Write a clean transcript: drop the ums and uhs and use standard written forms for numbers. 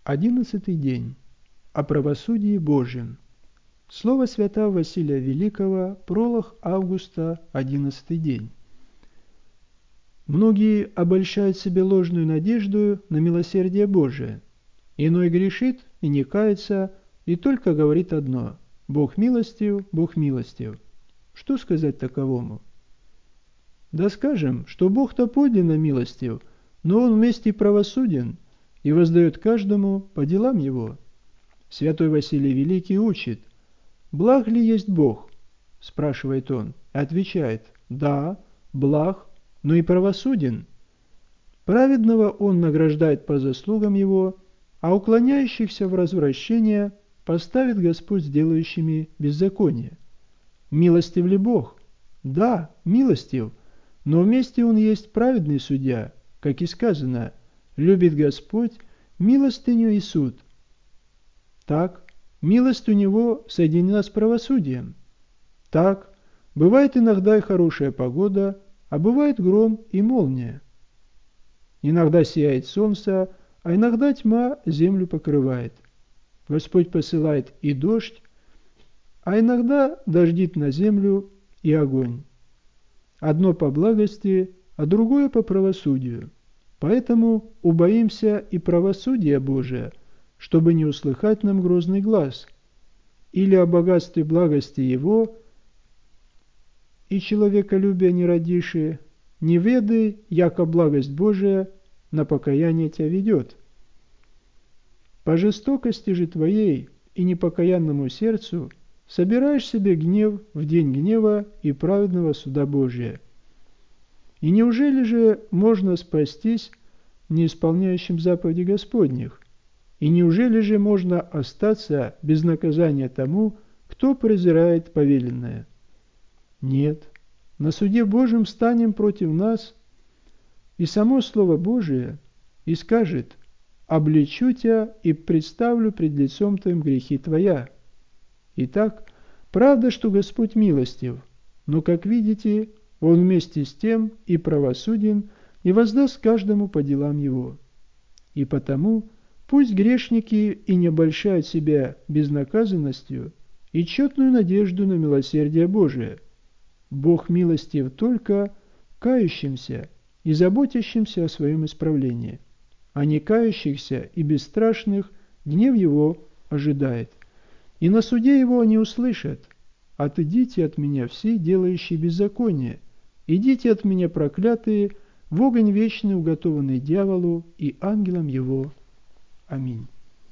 11 день. О правосудии Божьем. Слово святого Василия Великого, пролог Августа, 11 день. Многие обольщают себе ложную надежду на милосердие Божие. Иной грешит и не кается, и только говорит одно: «Бог милостив, Бог милостив». Что сказать таковому? Да скажем, что Бог-то подлинно милостив, но Он вместе правосуден и воздает каждому по делам его. Святой Василий Великий учит: «Благ ли есть Бог?» – спрашивает он, и отвечает: «Да, благ, но и правосуден. Праведного Он награждает по заслугам его, а уклоняющихся в развращение поставит Господь с делающими беззаконие. Милостив ли Бог? Да, милостив, но вместе Он есть праведный судья, как и сказано: любит Господь милостыню и суд». Так, милость у Него соединена с правосудием. Так, бывает иногда и хорошая погода, а бывает гром и молния. Иногда сияет солнце, а иногда тьма землю покрывает. Господь посылает и дождь, а иногда дождит на землю и огонь. Одно по благости, а другое по правосудию. Поэтому убоимся и правосудия Божия, чтобы не услыхать нам грозный глас, или о богатстве благости Его и человеколюбия не родиши, не ведай, яко благость Божия на покаяние тебя ведет. По жестокости же твоей и непокаянному сердцу собираешь себе гнев в день гнева и праведного суда Божия. И неужели же можно спастись не исполняющим заповеди Господних? И неужели же можно остаться без наказания тому, кто презирает повеленное? Нет, на суде Божьем станем против нас, и само Слово Божие и скажет: «Обличу тебя и представлю пред лицом твоим грехи твоя». Итак, правда, что Господь милостив, но, как видите, Он вместе с тем и правосуден, и воздаст каждому по делам его. И потому пусть грешники и не обольщают себя безнаказанностью и тщетную надежду на милосердие Божие. Бог милостив только кающимся и заботящимся о своем исправлении, а не кающихся и бесстрашных гнев Его ожидает. И на суде Его они услышат: «Отойдите от меня, все делающие беззаконие, идите от меня, проклятые, в огонь вечный, уготованный дьяволу и ангелам его». Аминь.